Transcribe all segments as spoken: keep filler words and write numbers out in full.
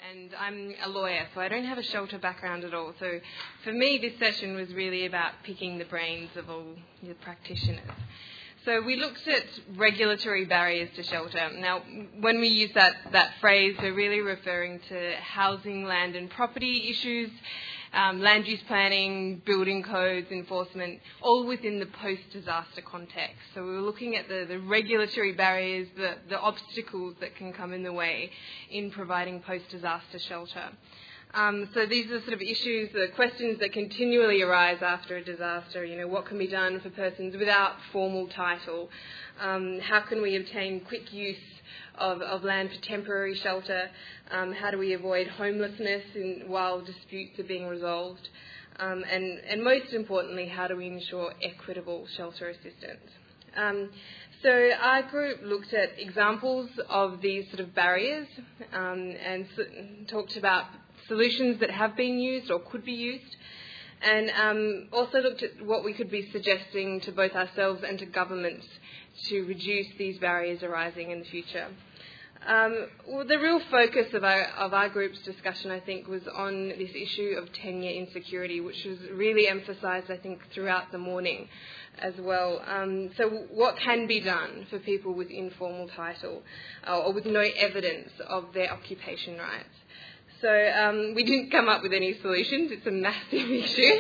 and I'm a lawyer, so I don't have a shelter background at all. So for me, this session was really about picking the brains of all the practitioners. So we looked at regulatory barriers to shelter. Now, when we use that, that phrase, we're really referring to housing, land and property issues, um, land use planning, building codes, enforcement, all within the post-disaster context. So we were looking at the, the regulatory barriers, the, the obstacles that can come in the way in providing post-disaster shelter. Um, so these are sort of issues, the questions that continually arise after a disaster. You know, what can be done for persons without formal title? Um, how can we obtain quick use of, of land for temporary shelter? Um, how do we avoid homelessness in, while disputes are being resolved? Um, and, and most importantly, how do we ensure equitable shelter assistance? Um, so our group looked at examples of these sort of barriers um, and so, talked about solutions that have been used or could be used, and um, also looked at what we could be suggesting to both ourselves and to governments to reduce these barriers arising in the future. Um, well, the real focus of our, of our group's discussion, I think, was on this issue of tenure insecurity, which was really emphasised, I think, throughout the morning as well. Um, so what can be done for people with informal title uh, or with no evidence of their occupation rights? So um, we didn't come up with any solutions. It's a massive issue.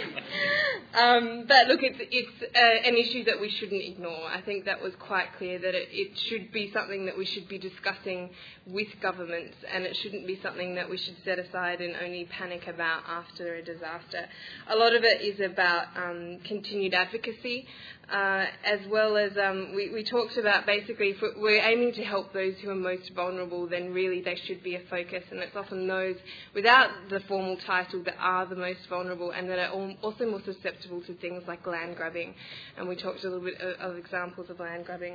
um, but look, it's, it's uh, an issue that we shouldn't ignore. I think that was quite clear that it, it should be something that we should be discussing with governments, and it shouldn't be something that we should set aside and only panic about after a disaster. A lot of it is about um, continued advocacy, uh, as well as um, we, we talked about basically if we're aiming to help those who are most vulnerable, then really they should be a focus, and it's often those without the formal title that are the most vulnerable and that are also more susceptible to things like land grabbing. And we talked a little bit of, of examples of land grabbing.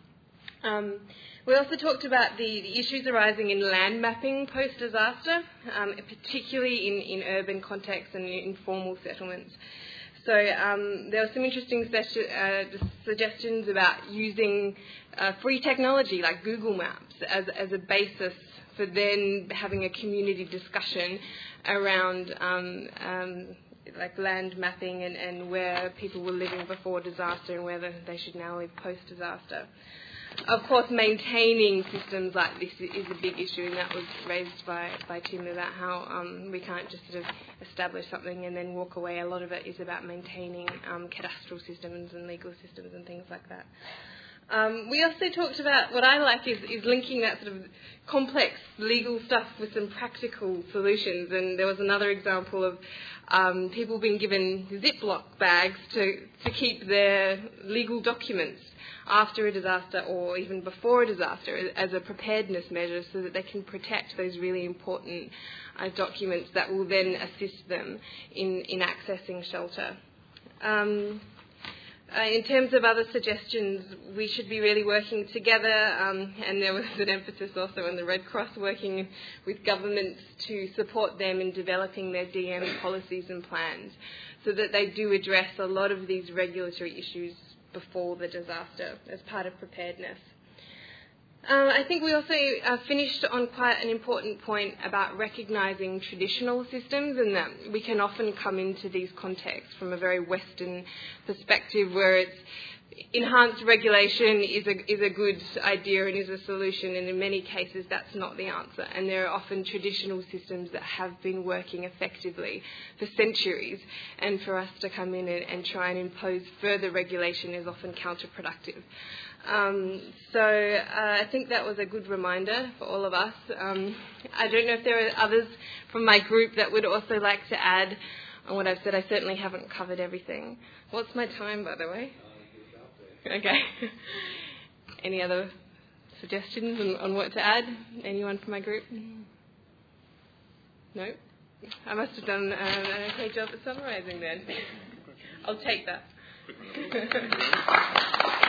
Um, we also talked about the, the issues arising in land mapping post-disaster, um, particularly in, in urban contexts and in informal settlements. So um, there were some interesting uh, suggestions about using uh, free technology like Google Maps as, as a basis for then having a community discussion around um, um, like land mapping and, and where people were living before disaster and whether they should now live post-disaster. Of course, maintaining systems like this is a big issue, and that was raised by, by Tim about how um, we can't just sort of establish something and then walk away. A lot of it is about maintaining um, cadastral systems and legal systems and things like that. Um, we also talked about what I like is, is linking that sort of complex legal stuff with some practical solutions. And there was another example of um, people being given Ziploc bags to, to keep their legal documents after a disaster or even before a disaster as a preparedness measure so that they can protect those really important uh, documents that will then assist them in, in accessing shelter. Um, Uh, in terms of other suggestions, we should be really working together, um, and there was an emphasis also on the Red Cross working with governments to support them in developing their D M policies and plans so that they do address a lot of these regulatory issues before the disaster as part of preparedness. Uh, I think we also uh, finished on quite an important point about recognising traditional systems, and that we can often come into these contexts from a very Western perspective where it's enhanced regulation is a, is a good idea and is a solution, and in many cases that's not the answer. And there are often traditional systems that have been working effectively for centuries, and for us to come in and, and try and impose further regulation is often counterproductive. Um, so uh, I think that was a good reminder for all of us. Um, I don't know if there are others from my group that would also like to add on what I've said. I certainly haven't covered everything. What's my time, by the way? Okay. Any other suggestions on, on what to add? Anyone from my group? No? I must have done uh, an okay job at summarising then. I'll take that.